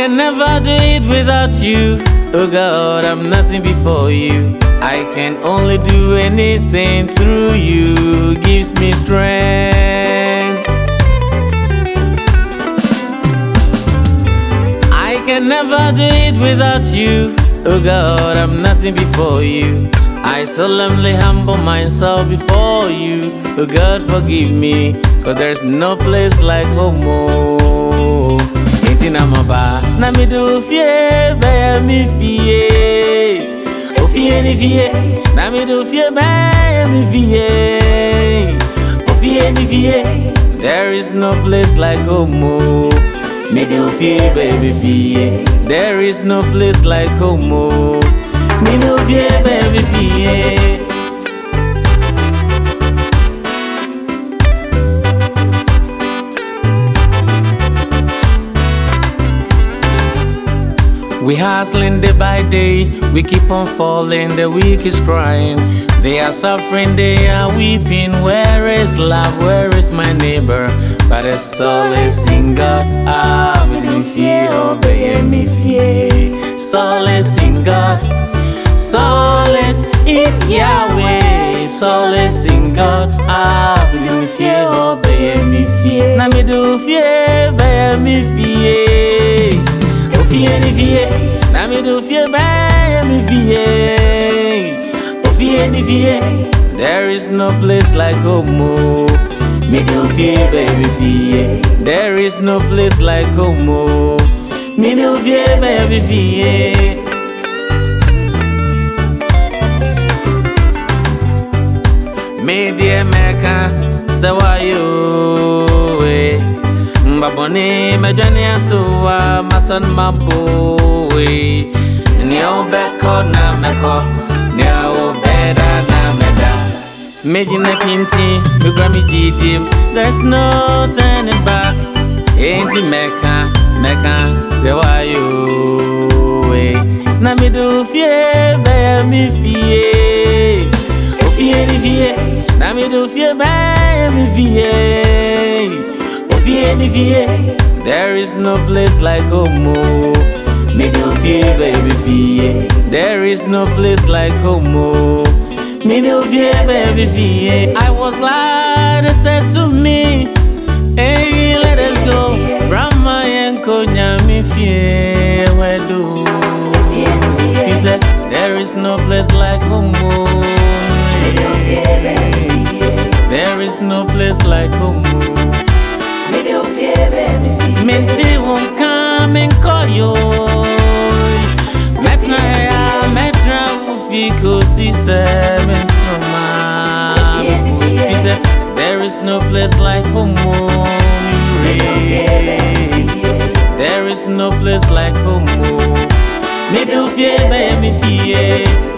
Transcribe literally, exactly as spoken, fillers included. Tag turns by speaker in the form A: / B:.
A: can never do it without you. Oh God, I'm nothing before you. I can only do anything through you. Gives me strength. I can never do it without you. Oh God, I'm nothing before you. I solemnly humble myself before you. Oh God, forgive me, cause there's no place like home. Ain't na maba na me do fie be mi fie. O fie ni fie na me do fie be mi fie. O fie ni fie. There is no place like home. Me do fie baby fie. There is no place like home. Me do fie baby fie. We hustling day by day, we keep on falling, the weak is crying. They are suffering, they are weeping. Where is love, where is my neighbor? But a solace in God, ah, we don't fear, obey me fear. Solace in God, solace in Yahweh. Solace in God, ah, we don't fear, obey me fear. Na me do fear, obey me fear. Fie ni fie, na me do fie by me fie. Oh fie ni fie, there is no place like home. Me do fie baby fie, there is no place like home. Me do fie baby fie. Me dear Mecca, so are you? Babone medwane atoa masan maboe ni obeko na meko ni obeda na meda mejina pinti me grami jidim. There's no turning back. Ain't meka meka the wayo we na me do fie be mi fie. O fie ni fie na me do fie be mi fie. There is no place like home. Me do fie baby fie. There is no place like home. Me do fie baby fie. I was glad they said to me, hey, let us go. Brahma and Konya mi fie wedu. He said there is no place like home. There is no place like home. Menti won't come and call you. Metra ya, metra ufiko si seven soma. He said there is no place like home. There is no place like home. Me do fear, baby fear.